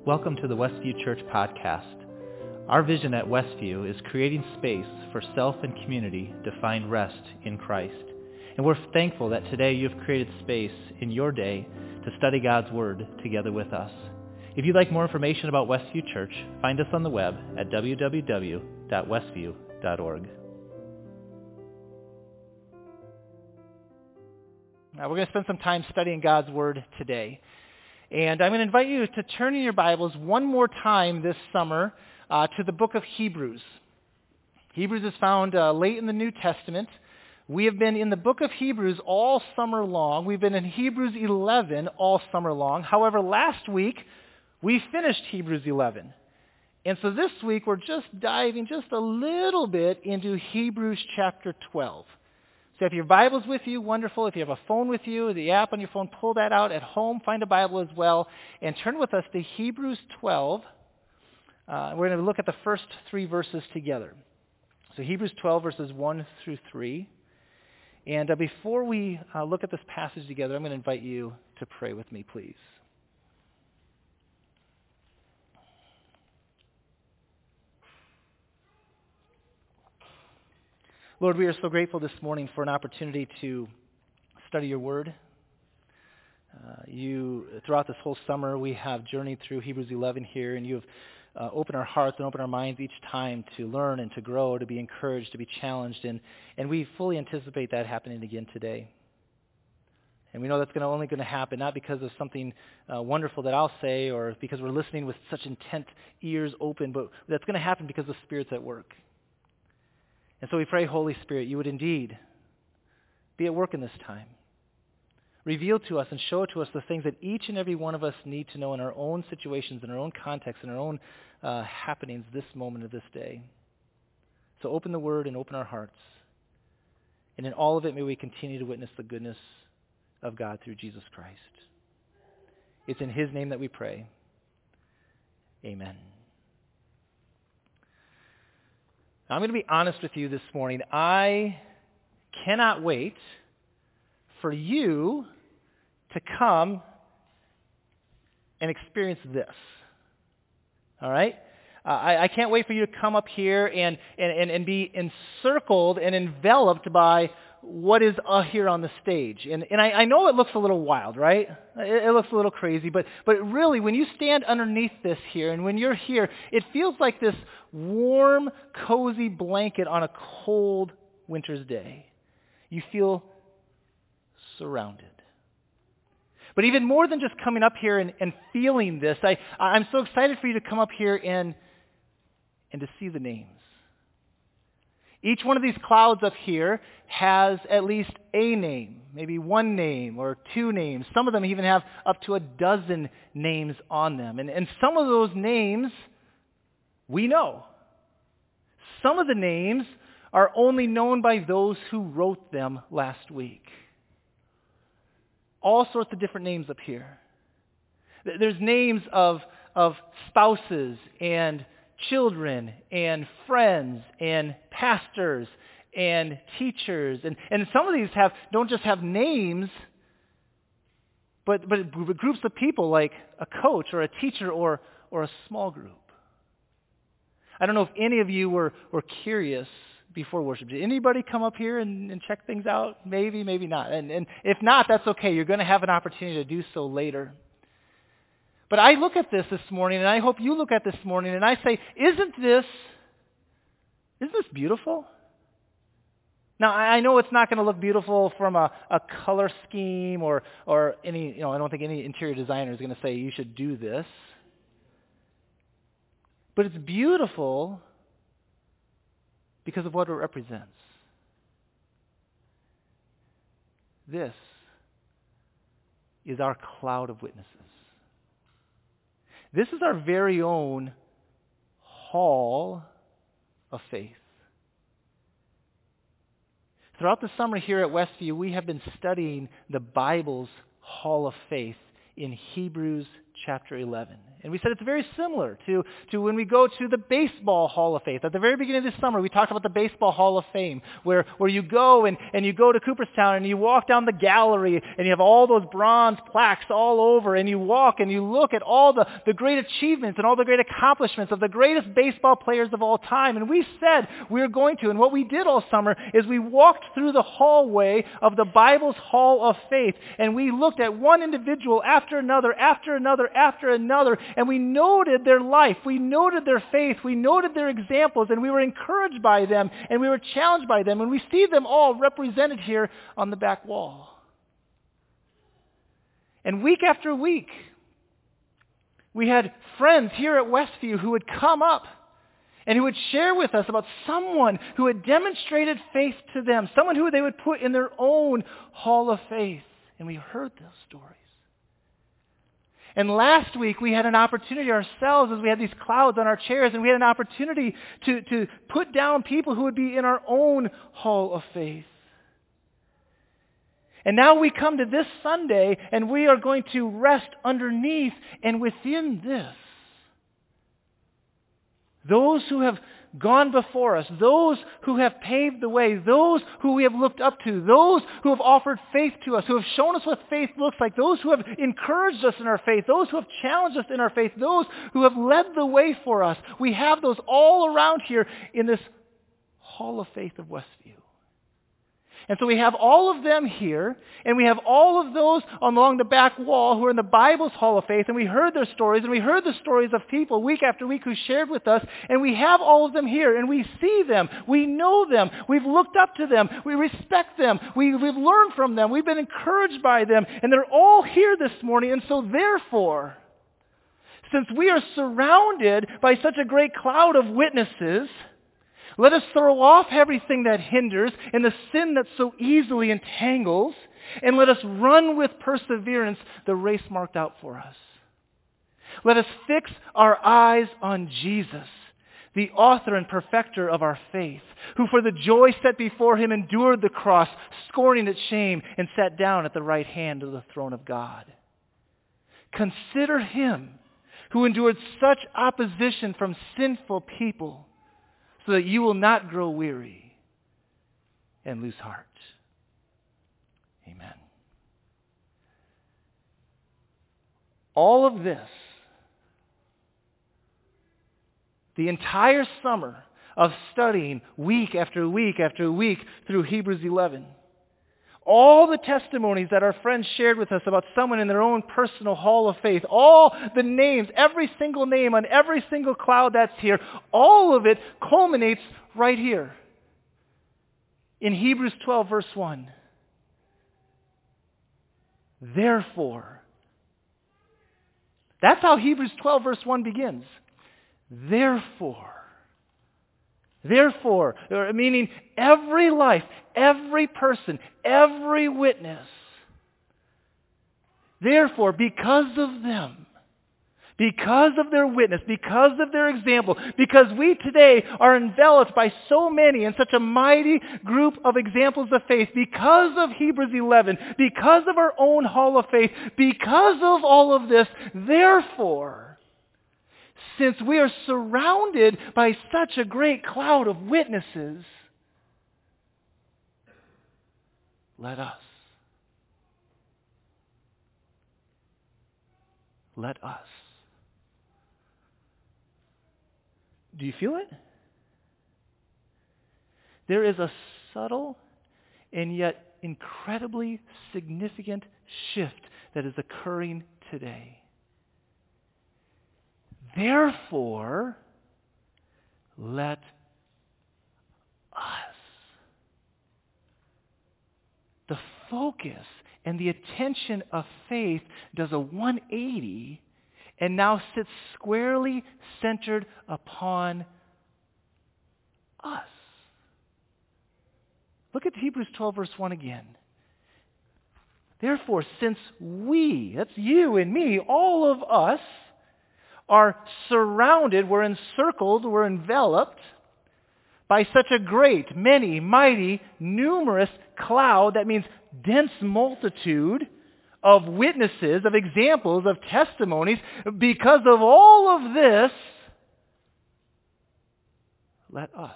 Welcome to the Westview Church podcast. Our vision at Westview is creating space for self and community to find rest in Christ. And we're thankful that today you've created space in your day to study God's Word together with us. If you'd like more information about Westview Church, find us on the web at www.westview.org. Now, we're going to spend some time studying God's Word today. And I'm going to invite you to turn in your Bibles one more time this summer to the book of Hebrews. Hebrews is found late in the New Testament. We have been in the book of Hebrews all summer long. We've been in Hebrews 11 all summer long. However, last week we finished Hebrews 11. And so this week we're just diving just a little bit into Hebrews chapter 12. So if your Bible's with you, wonderful. If you have a phone with you, the app on your phone, pull that out. At home, find a Bible as well. And turn with us to Hebrews 12. We're going to look at the first three verses together. So Hebrews 12, verses 1 through 3. And before we look at this passage together, I'm going to invite you to pray with me, please. Lord, we are so grateful this morning for an opportunity to study your word. Throughout this whole summer, we have journeyed through Hebrews 11 here, and you have opened our hearts and opened our minds each time to learn and to grow, to be encouraged, to be challenged, and we fully anticipate that happening again today. And we know that's only going to happen, not because of something wonderful that I'll say or because we're listening with such intent ears open, but that's going to happen because the Spirit's at work. And so we pray, Holy Spirit, you would indeed be at work in this time. Reveal to us and show to us the things that each and every one of us need to know in our own situations, in our own context, in our own happenings this moment of this day. So open the Word and open our hearts. And in all of it, may we continue to witness the goodness of God through Jesus Christ. It's in His name that we pray. Amen. I'm going to be honest with you this morning. I cannot wait for you to come and experience this. All right? I can't wait for you to come up here and be encircled and enveloped by what is here on the stage. And I know it looks a little wild, right? It looks a little crazy, but really when you stand underneath this here and when you're here, it feels like this warm, cozy blanket on a cold winter's day. You feel surrounded. But even more than just coming up here and feeling this, I'm so excited for you to come up here and to see the names. Each one of these clouds up here has at least a name, maybe one name or two names. Some of them even have up to a dozen names on them. And some of those names we know. Some of the names are only known by those who wrote them last week. All sorts of different names up here. There's names of spouses and children and friends and pastors and teachers. And some of these don't just have names, but groups of people like a coach or a teacher or a small group. I don't know if any of you were curious before worship. Did anybody come up here and check things out? Maybe, maybe not. And if not, that's okay. You're going to have an opportunity to do so later. But I look at this morning, and I hope you look at this morning, and I say, isn't this beautiful? Now, I know it's not going to look beautiful from a color scheme or any, I don't think any interior designer is going to say you should do this. But it's beautiful because of what it represents. This is our cloud of witnesses. This is our very own hall of faith. Throughout the summer here at Westview, we have been studying the Bible's hall of faith in Hebrews chapter 11. And we said it's very similar to when we go to the Baseball Hall of Faith. At the very beginning of this summer, we talked about the Baseball Hall of Fame, where you go and you go to Cooperstown and you walk down the gallery and you have all those bronze plaques all over, and you walk and you look at all the great achievements and all the great accomplishments of the greatest baseball players of all time. And we said we were going to, and what we did all summer is we walked through the hallway of the Bible's Hall of Faith, and we looked at one individual after another, after another, after another, and we noted their life, we noted their faith, we noted their examples, and we were encouraged by them, and we were challenged by them, and we see them all represented here on the back wall. And week after week, we had friends here at Westview who would come up and who would share with us about someone who had demonstrated faith to them, someone who they would put in their own hall of faith. And we heard those stories. And last week we had an opportunity ourselves, as we had these clouds on our chairs, and we had an opportunity to put down people who would be in our own hall of faith. And now we come to this Sunday, and we are going to rest underneath and within this. Those who have gone before us, those who have paved the way, those who we have looked up to, those who have offered faith to us, who have shown us what faith looks like, those who have encouraged us in our faith, those who have challenged us in our faith, those who have led the way for us. We have those all around here in this Hall of Faith of Westview. And so we have all of them here, and we have all of those along the back wall who are in the Bible's Hall of Faith, and we heard their stories, and we heard the stories of people week after week who shared with us, and we have all of them here, and we see them, we know them, we've looked up to them, we respect them, we've learned from them, we've been encouraged by them, and they're all here this morning, and so therefore, since we are surrounded by such a great cloud of witnesses, let us throw off everything that hinders and the sin that so easily entangles, and let us run with perseverance the race marked out for us. Let us fix our eyes on Jesus, the author and perfecter of our faith, who for the joy set before him endured the cross, scorning its shame, and sat down at the right hand of the throne of God. Consider him who endured such opposition from sinful people, so that you will not grow weary and lose heart. Amen. All of this, the entire summer of studying week after week after week through Hebrews 11, all the testimonies that our friends shared with us about someone in their own personal hall of faith, all the names, every single name on every single cloud that's here, all of it culminates right here in Hebrews 12, verse 1. Therefore, that's how Hebrews 12, verse 1 begins. Therefore, meaning every life, every person, every witness. Therefore, because of them, because of their witness, because of their example, because we today are enveloped by so many and such a mighty group of examples of faith, because of Hebrews 11, because of our own hall of faith, because of all of this, therefore, since we are surrounded by such a great cloud of witnesses, let us. Let us. Do you feel it? There is a subtle and yet incredibly significant shift that is occurring today. Therefore, let us. The focus and the attention of faith does a 180 and now sits squarely centered upon us. Look at Hebrews 12, verse 1 again. Therefore, since we, that's you and me, all of us, are surrounded, we're encircled, we're enveloped by such a great, many, mighty, numerous cloud, that means dense multitude of witnesses, of examples, of testimonies. Because of all of this, let us.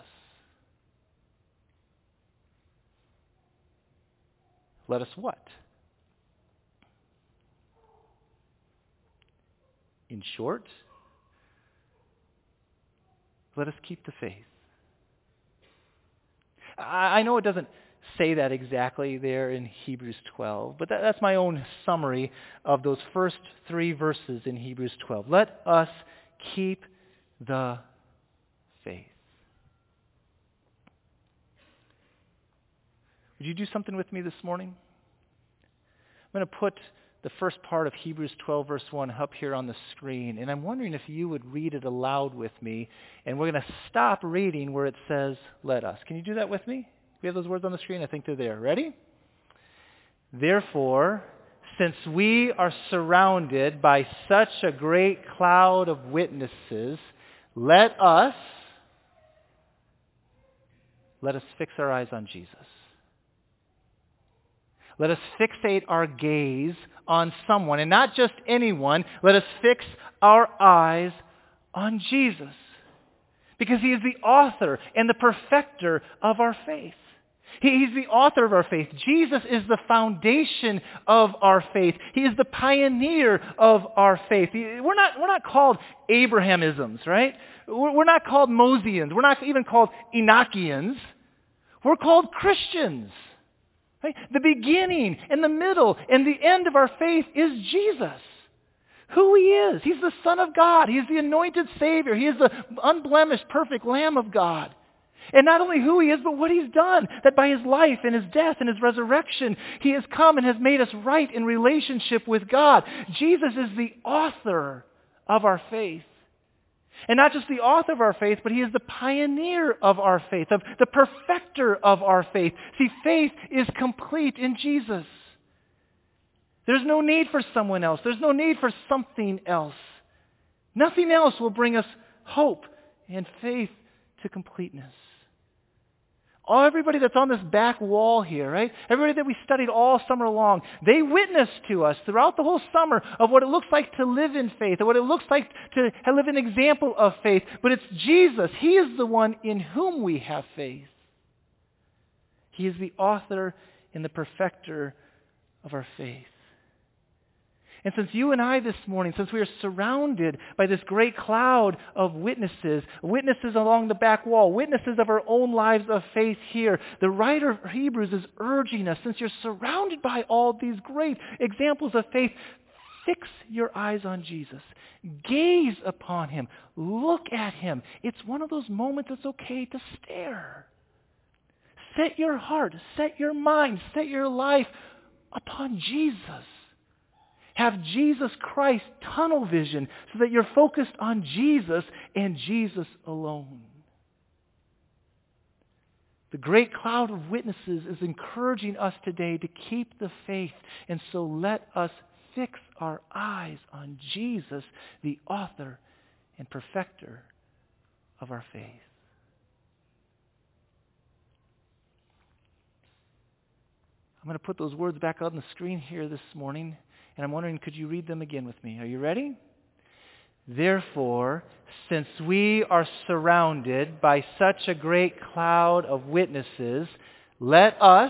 Let us what? In short, let us keep the faith. I know it doesn't say that exactly there in Hebrews 12, but that's my own summary of those first 3 verses in Hebrews 12. Let us keep the faith. Would you do something with me this morning? I'm going to put the first part of Hebrews 12, verse 1 up here on the screen, and I'm wondering if you would read it aloud with me, and we're going to stop reading where it says, let us. Can you do that with me? We have those words on the screen? I think they're there. Ready? Therefore, since we are surrounded by such a great cloud of witnesses, let us fix our eyes on Jesus. Let us fixate our gaze on someone, and not just anyone. Let us fix our eyes on Jesus, because he is the author and the perfecter of our faith. He's the author of our faith. Jesus is the foundation of our faith. He is the pioneer of our faith. We're not called Abrahamisms, right? We're not called Moseans. We're not even called Enochians. We're called Christians. Right? The beginning and the middle and the end of our faith is Jesus. Who he is. He's the Son of God. He's the anointed Savior. He is the unblemished, perfect Lamb of God. And not only who he is, but what he's done. That by his life and his death and his resurrection, he has come and has made us right in relationship with God. Jesus is the author of our faith. And not just the author of our faith, but he is the pioneer of our faith, of the perfecter of our faith. See, faith is complete in Jesus. There's no need for someone else. There's no need for something else. Nothing else will bring us hope and faith to completeness. Everybody that's on this back wall here, right? Everybody that we studied all summer long, they witnessed to us throughout the whole summer of what it looks like to live in faith, or what it looks like to live an example of faith. But it's Jesus. He is the one in whom we have faith. He is the author and the perfecter of our faith. And since you and I this morning, since we are surrounded by this great cloud of witnesses, witnesses along the back wall, witnesses of our own lives of faith here, the writer of Hebrews is urging us, since you're surrounded by all these great examples of faith, fix your eyes on Jesus. Gaze upon him. Look at him. It's one of those moments it's okay to stare. Set your heart, set your mind, set your life upon Jesus. Have Jesus Christ tunnel vision so that you're focused on Jesus and Jesus alone. The great cloud of witnesses is encouraging us today to keep the faith, and so let us fix our eyes on Jesus, the author and perfecter of our faith. I'm going to put those words back on the screen here this morning. And I'm wondering, could you read them again with me? Are you ready? Therefore, since we are surrounded by such a great cloud of witnesses, let us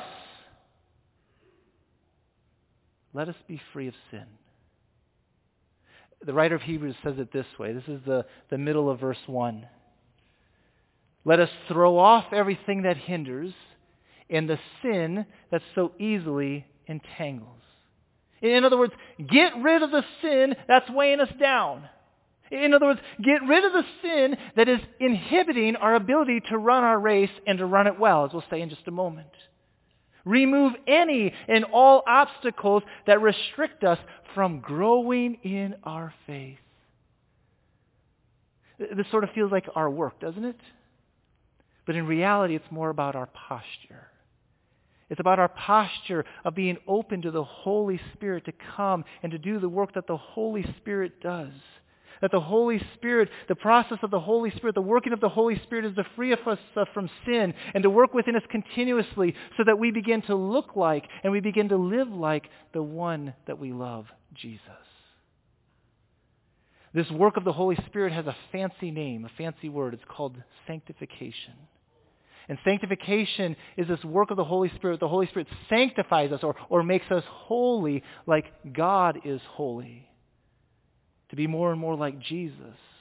be free of sin. The writer of Hebrews says it this way. This is the middle of verse 1. Let us throw off everything that hinders and the sin that so easily entangles. In other words, get rid of the sin that's weighing us down. In other words, get rid of the sin that is inhibiting our ability to run our race and to run it well, as we'll say in just a moment. Remove any and all obstacles that restrict us from growing in our faith. This sort of feels like our work, doesn't it? But in reality, it's more about our posture. It's about our posture of being open to the Holy Spirit to come and to do the work that the Holy Spirit does. That the Holy Spirit, the process of the Holy Spirit, the working of the Holy Spirit is to free us from sin and to work within us continuously so that we begin to look like and we begin to live like the one that we love, Jesus. This work of the Holy Spirit has a fancy name, a fancy word. It's called sanctification. And sanctification is this work of the Holy Spirit. The Holy Spirit sanctifies us or makes us holy like God is holy. To be more and more like Jesus.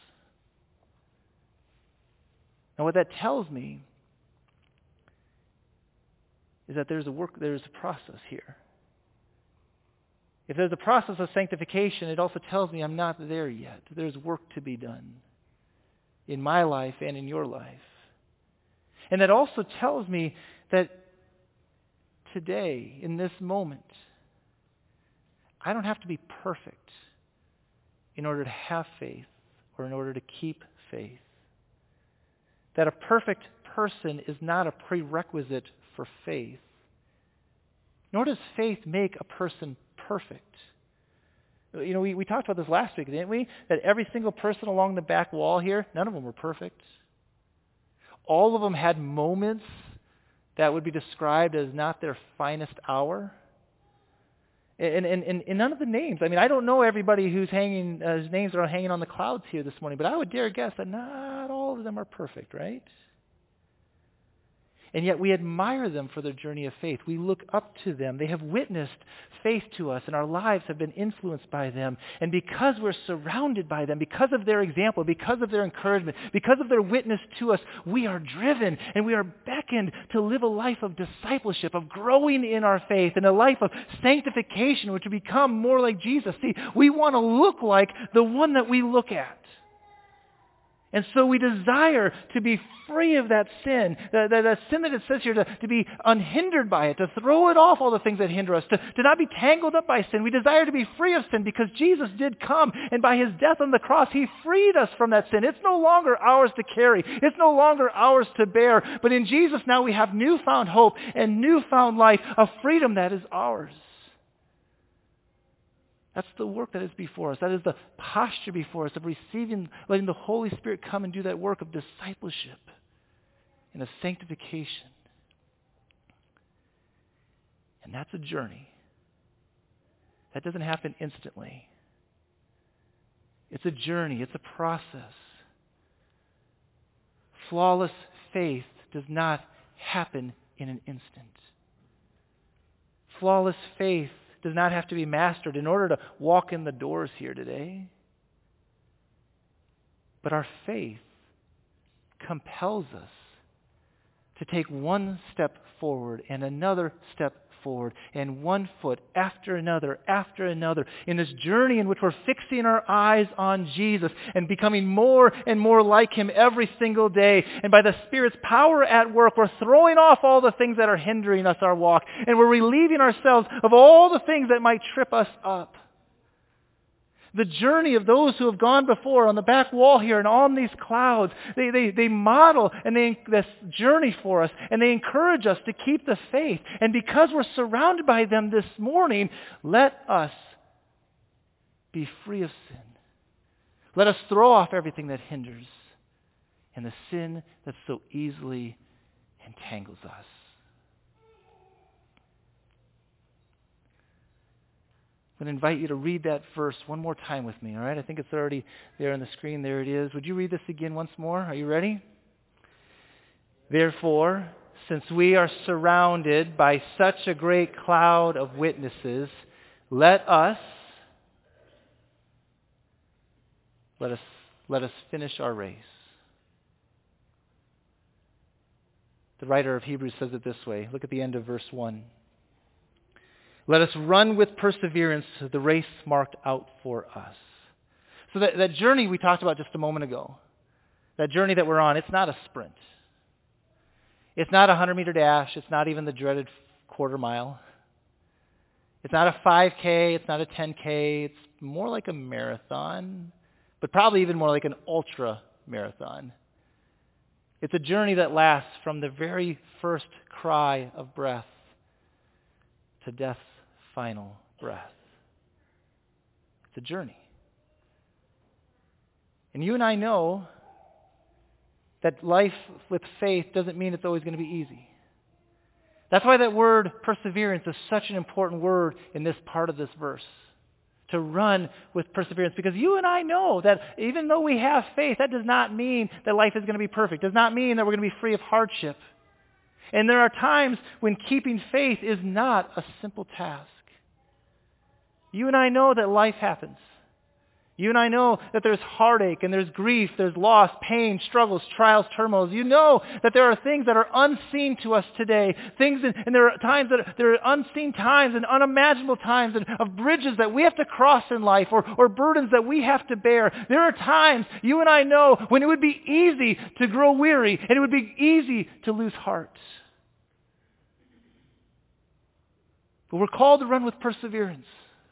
Now what that tells me is that there's a process here. If there's a process of sanctification, it also tells me I'm not there yet. There's work to be done in my life and in your life. And that also tells me that today, in this moment, I don't have to be perfect in order to have faith or in order to keep faith. That a perfect person is not a prerequisite for faith. Nor does faith make a person perfect. You know, we talked about this last week, didn't we? That every single person along the back wall here, none of them were perfect. All of them had moments that would be described as not their finest hour. And none of the names. I mean, I don't know everybody whose names are hanging on the clouds here this morning, but I would dare guess that not all of them are perfect, right? And yet we admire them for their journey of faith. We look up to them. They have witnessed faith to us, and our lives have been influenced by them. And because we're surrounded by them, because of their example, because of their encouragement, because of their witness to us, we are driven and we are beckoned to live a life of discipleship, of growing in our faith, and a life of sanctification, which will become more like Jesus. See, we want to look like the one that we look at. And so we desire to be free of that sin, that sin that it says here, to be unhindered by it, to throw it off, all the things that hinder us, to not be tangled up by sin. We desire to be free of sin because Jesus did come, and by his death on the cross, he freed us from that sin. It's no longer ours to carry. It's no longer ours to bear. But in Jesus now we have newfound hope and newfound life, a freedom that is ours. That's the work that is before us. That is the posture before us of receiving, letting the Holy Spirit come and do that work of discipleship and of sanctification. And that's a journey. That doesn't happen instantly. It's a journey. It's a process. Flawless faith does not happen in an instant. Flawless faith does not have to be mastered in order to walk in the doors here today. But our faith compels us to take one step forward and another step forward and one foot after another in this journey in which we're fixing our eyes on Jesus and becoming more and more like him every single day. And by the Spirit's power at work, we're throwing off all the things that are hindering us our walk, and we're relieving ourselves of all the things that might trip us up. The journey of those who have gone before on the back wall here and on these clouds, they model and this journey for us, and they encourage us to keep the faith. And because we're surrounded by them this morning, let us be free of sin. Let us throw off everything that hinders and the sin that so easily entangles us. I'm going to invite you to read that verse one more time with me, all right? I think it's already there on the screen. There it is. Would you read this again once more? Are you ready? Therefore, since we are surrounded by such a great cloud of witnesses, let us finish our race. The writer of Hebrews says it this way. Look at the end of verse 1. Let us run with perseverance the race marked out for us. So that journey we talked about just a moment ago, that journey that we're on, it's not a sprint. It's not a 100-meter dash. It's not even the dreaded quarter mile. It's not a 5K. It's not a 10K. It's more like a marathon, but probably even more like an ultra marathon. It's a journey that lasts from the very first cry of breath to death's final breath. It's a journey. And you and I know that life with faith doesn't mean it's always going to be easy. That's why that word perseverance is such an important word in this part of this verse. To run with perseverance. Because you and I know that even though we have faith, that does not mean that life is going to be perfect. It does not mean that we're going to be free of hardship. And there are times when keeping faith is not a simple task. You and I know that life happens. You and I know that there's heartache and there's grief, there's loss, pain, struggles, trials, turmoils. You know that there are things that are unseen to us today. And there are times there are unseen times and unimaginable times of bridges that we have to cross in life or burdens that we have to bear. There are times, you and I know, when it would be easy to grow weary and it would be easy to lose heart. But we're called to run with perseverance.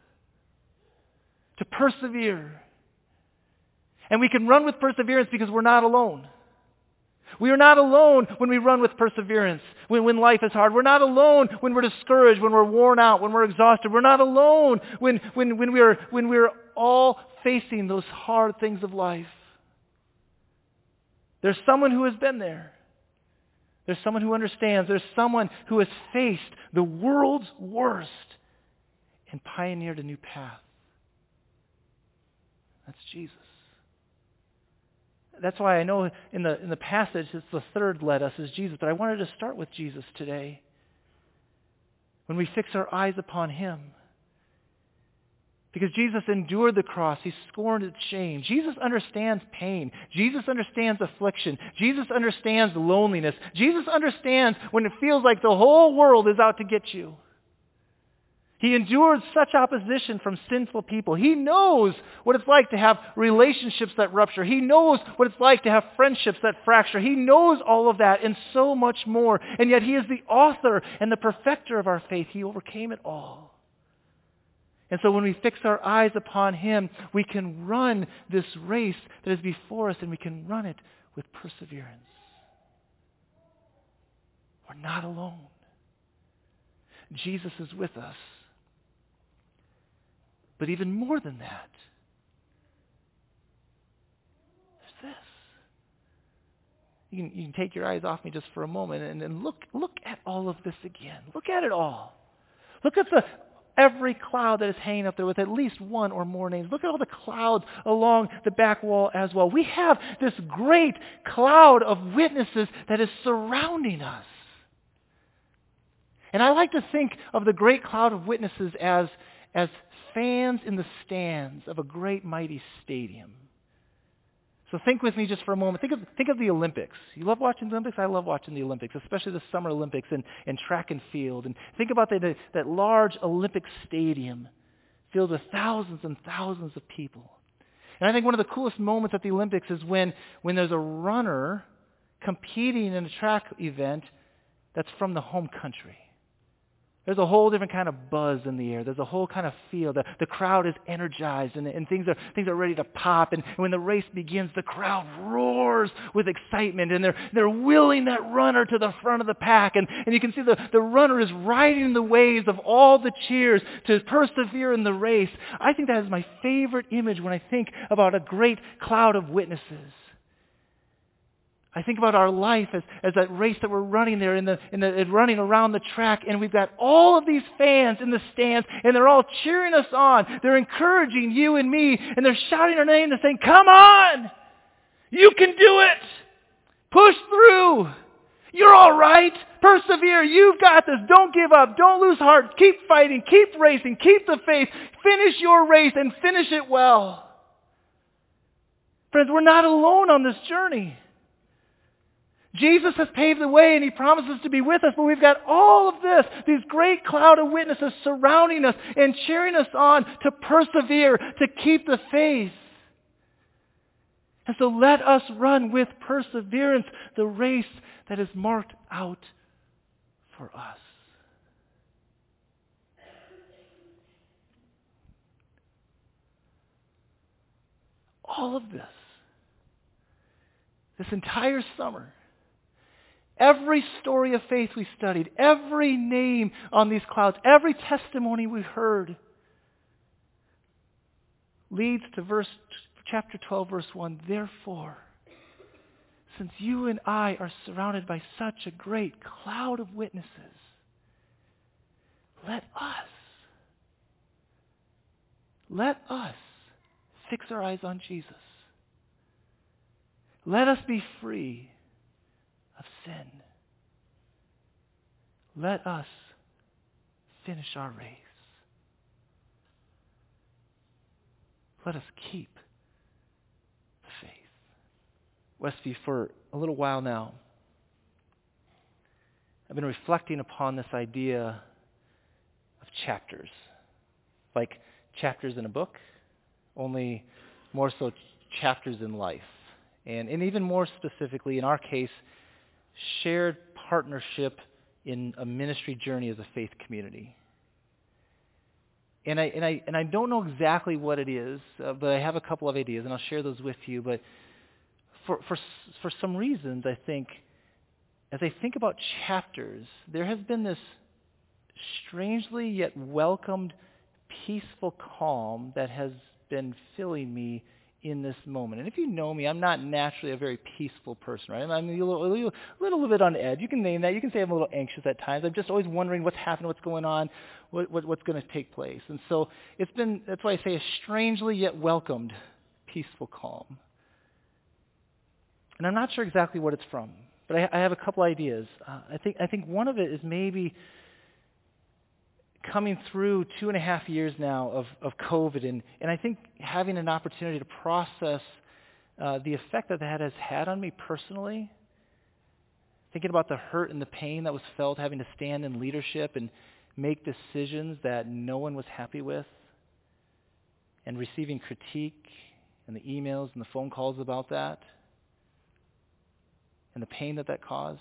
To persevere. And we can run with perseverance because we're not alone. We are not alone when we run with perseverance, when life is hard. We're not alone when we're discouraged, when we're worn out, when we're exhausted. We're not alone when we're all facing those hard things of life. There's someone who has been there. There's someone who understands. There's someone who has faced the world's worst and pioneered a new path. That's Jesus. That's why I know in the passage it's the third led us is Jesus, but I wanted to start with Jesus today. When we fix our eyes upon Him. Because Jesus endured the cross. He scorned its shame. Jesus understands pain. Jesus understands affliction. Jesus understands loneliness. Jesus understands when it feels like the whole world is out to get you. He endured such opposition from sinful people. He knows what it's like to have relationships that rupture. He knows what it's like to have friendships that fracture. He knows all of that and so much more. And yet He is the author and the perfecter of our faith. He overcame it all. And so when we fix our eyes upon Him, we can run this race that is before us, and we can run it with perseverance. We're not alone. Jesus is with us. But even more than that, there's this. You can take your eyes off me just for a moment and look at all of this again. Look at it all. Look at every cloud that is hanging up there with at least one or more names. Look at all the clouds along the back wall as well. We have this great cloud of witnesses that is surrounding us. And I like to think of the great cloud of witnesses as fans in the stands of a great mighty stadium. So think with me just for a moment. Think of the Olympics. You love watching the Olympics? I love watching the Olympics, especially the Summer Olympics and track and field. And think about that large Olympic stadium filled with thousands and thousands of people. And I think one of the coolest moments at the Olympics is when there's a runner competing in a track event that's from the home country. There's a whole different kind of buzz in the air. There's a whole kind of feel. The crowd is energized and things are ready to pop. And when the race begins, the crowd roars with excitement, and they're willing that runner to the front of the pack. And you can see the runner is riding the waves of all the cheers to persevere in the race. I think that is my favorite image when I think about a great cloud of witnesses. I think about our life as that race that we're running there running around the track, and we've got all of these fans in the stands, and they're all cheering us on. They're encouraging you and me, and they're shouting our name and saying, "Come on! You can do it! Push through! You're all right! Persevere! You've got this! Don't give up! Don't lose heart! Keep fighting! Keep racing! Keep the faith! Finish your race and finish it well!" Friends, we're not alone on this journey. Jesus has paved the way and He promises to be with us, but we've got all of this, these great cloud of witnesses surrounding us and cheering us on to persevere, to keep the faith. And so let us run with perseverance the race that is marked out for us. All of this entire summer, every story of faith we studied, every name on these clouds, every testimony we heard leads to chapter 12, verse 1, therefore, since you and I are surrounded by such a great cloud of witnesses, let us fix our eyes on Jesus. Let us be free of sin. Let us finish our race. Let us keep the faith. Westview, for a little while now, I've been reflecting upon this idea of chapters, like chapters in a book, only more so chapters in life. And even more specifically, in our case, shared partnership in a ministry journey as a faith community. And I don't know exactly what it is, but I have a couple of ideas, and I'll share those with you. But for some reasons, I think, as I think about chapters, there has been this strangely yet welcomed, peaceful calm that has been filling me in this moment. And if you know me, I'm not naturally a very peaceful person, right? I'm a little bit on edge. You can name that. You can say I'm a little anxious at times. I'm just always wondering what's happening, what's going on, what's going to take place. And so that's why I say a strangely yet welcomed, peaceful calm. And I'm not sure exactly what it's from, but I have a couple ideas. I think one of it is maybe coming through 2.5 years now of COVID, and I think having an opportunity to process the effect that has had on me personally, thinking about the hurt and the pain that was felt having to stand in leadership and make decisions that no one was happy with, and receiving critique and the emails and the phone calls about that, and the pain that caused.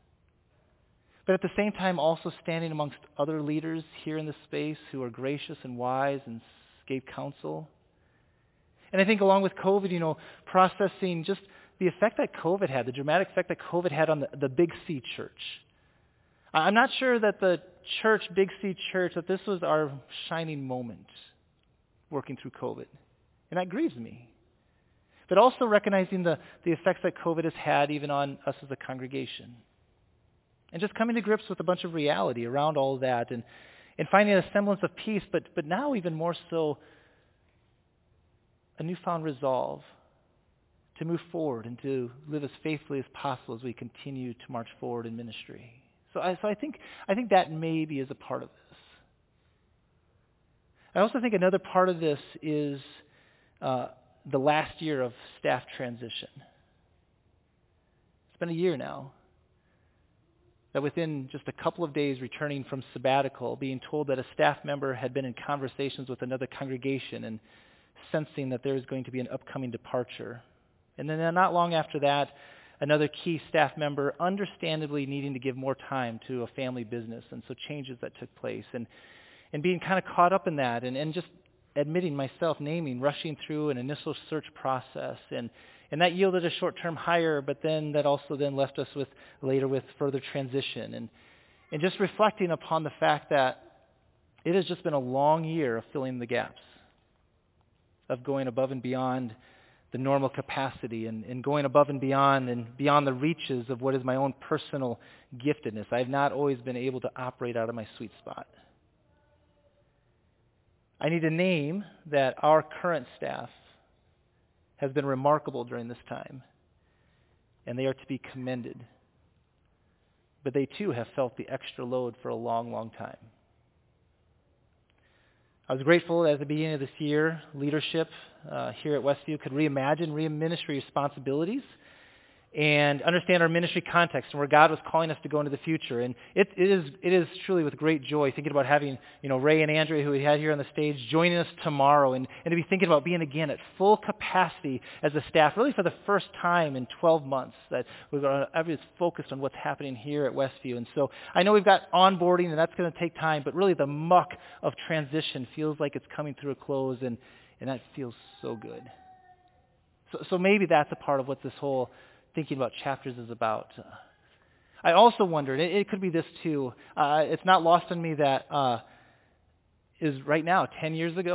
But at the same time, also standing amongst other leaders here in this space who are gracious and wise and gave counsel. And I think along with COVID, processing just the effect that COVID had, the dramatic effect that COVID had on the Big C church. I'm not sure that the church, Big C church, that this was our shining moment working through COVID. And that grieves me. But also recognizing the effects that COVID has had even on us as a congregation. And just coming to grips with a bunch of reality around all of that and finding a semblance of peace, but now even more so a newfound resolve to move forward and to live as faithfully as possible as we continue to march forward in ministry. So I think that maybe is a part of this. I also think another part of this is the last year of staff transition. It's been a year now. That within just a couple of days returning from sabbatical, being told that a staff member had been in conversations with another congregation and sensing that there was going to be an upcoming departure. And then not long after that, another key staff member understandably needing to give more time to a family business, and so changes that took place. And being kind of caught up in that and just admitting myself, rushing through an initial search process. And that yielded a short-term hire, but then that also then left us with further transition. And just reflecting upon the fact that it has just been a long year of filling the gaps, of going above and beyond the normal capacity and going above and beyond the reaches of what is my own personal giftedness. I've not always been able to operate out of my sweet spot. I need to name that our current staff has been remarkable during this time, and they are to be commended. But they too have felt the extra load for a long, long time. I was grateful that at the beginning of this year, leadership here at Westview could reimagine ministry responsibilities and understand our ministry context and where God was calling us to go into the future. And it is truly with great joy thinking about having Ray and Andrea, who we had here on the stage, joining us tomorrow, and to be thinking about being again at full capacity as a staff, really for the first time in 12 months, that everybody's focused on what's happening here at Westview. And so I know we've got onboarding, and that's going to take time, but really the muck of transition feels like it's coming through a close, and that feels so good. So maybe that's a part of what this whole thinking about chapters is about. I also wondered, it could be this too, it's not lost on me that is right now, 10 years ago,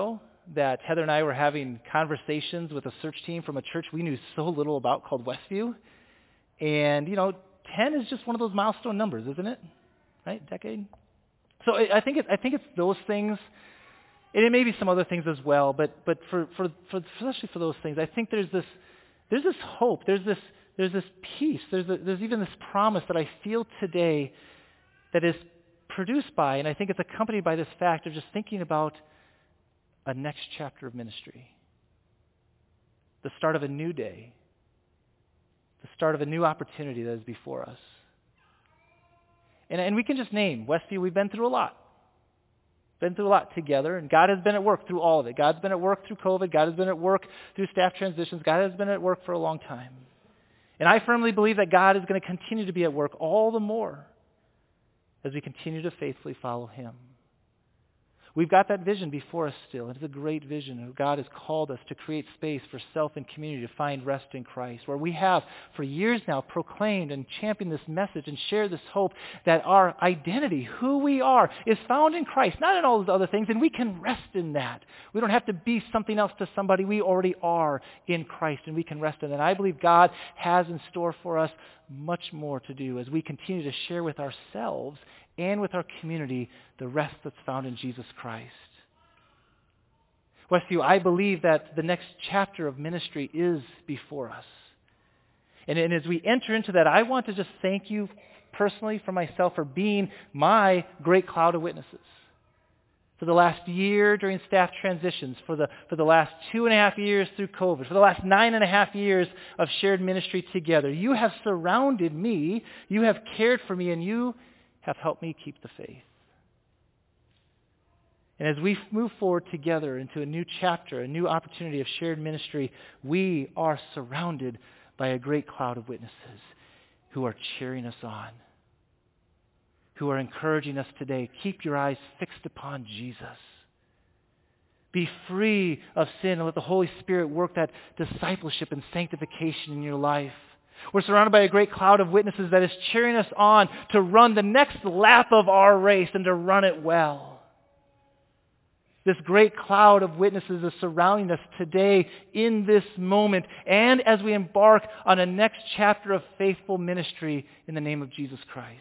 that Heather and I were having conversations with a search team from a church we knew so little about called Westview. And, 10 is just one of those milestone numbers, isn't it? Right? Decade? So I think it's those things, and it may be some other things as well, but for especially for those things, I think there's this hope, there's this peace, there's even this promise that I feel today that is produced by, and I think it's accompanied by this fact of just thinking about a next chapter of ministry, the start of a new day, the start of a new opportunity that is before us. And we can just name Westview. We've been through a lot. Been through a lot together, and God has been at work through all of it. God's been at work through COVID. God has been at work through staff transitions. God has been at work for a long time. And I firmly believe that God is going to continue to be at work all the more as we continue to faithfully follow Him. We've got that vision before us still. It's a great vision. God has called us to create space for self and community to find rest in Christ, where we have for years now proclaimed and championed this message and shared this hope that our identity, who we are, is found in Christ, not in all those other things, and we can rest in that. We don't have to be something else to somebody. We already are in Christ, and we can rest in that. And I believe God has in store for us much more to do as we continue to share with ourselves and with our community the rest that's found in Jesus Christ. Westview, I believe that the next chapter of ministry is before us. And as we enter into that, I want to just thank you personally for myself for being my great cloud of witnesses. For the last year during staff transitions, for the last 2.5 years through COVID, for the last 9.5 years of shared ministry together. You have surrounded me, you have cared for me, and you have helped me keep the faith. And as we move forward together into a new chapter, a new opportunity of shared ministry, we are surrounded by a great cloud of witnesses who are cheering us on, who are encouraging us today. Keep your eyes fixed upon Jesus. Be free of sin and let the Holy Spirit work that discipleship and sanctification in your life. We're surrounded by a great cloud of witnesses that is cheering us on to run the next lap of our race and to run it well. This great cloud of witnesses is surrounding us today in this moment and as we embark on a next chapter of faithful ministry in the name of Jesus Christ.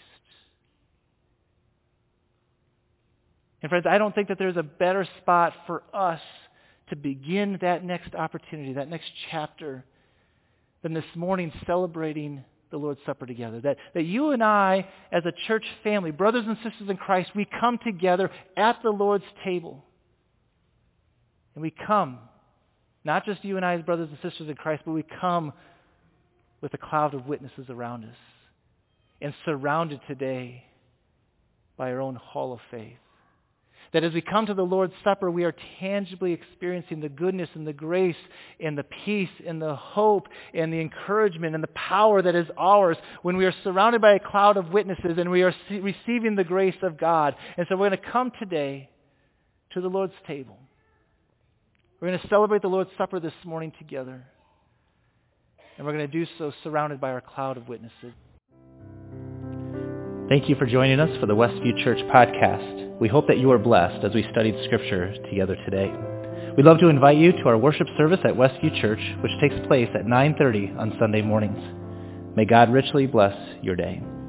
And friends, I don't think that there's a better spot for us to begin that next opportunity, that next chapter, than this morning celebrating the Lord's Supper together. That you and I, as a church family, brothers and sisters in Christ, we come together at the Lord's table. And we come, not just you and I as brothers and sisters in Christ, but we come with a cloud of witnesses around us and surrounded today by our own hall of faith. That as we come to the Lord's Supper, we are tangibly experiencing the goodness and the grace and the peace and the hope and the encouragement and the power that is ours when we are surrounded by a cloud of witnesses and we are receiving the grace of God. And so we're going to come today to the Lord's table. We're going to celebrate the Lord's Supper this morning together. And we're going to do so surrounded by our cloud of witnesses. Thank you for joining us for the Westview Church podcast. We hope that you are blessed as we studied Scripture together today. We'd love to invite you to our worship service at Westview Church, which takes place at 9:30 on Sunday mornings. May God richly bless your day.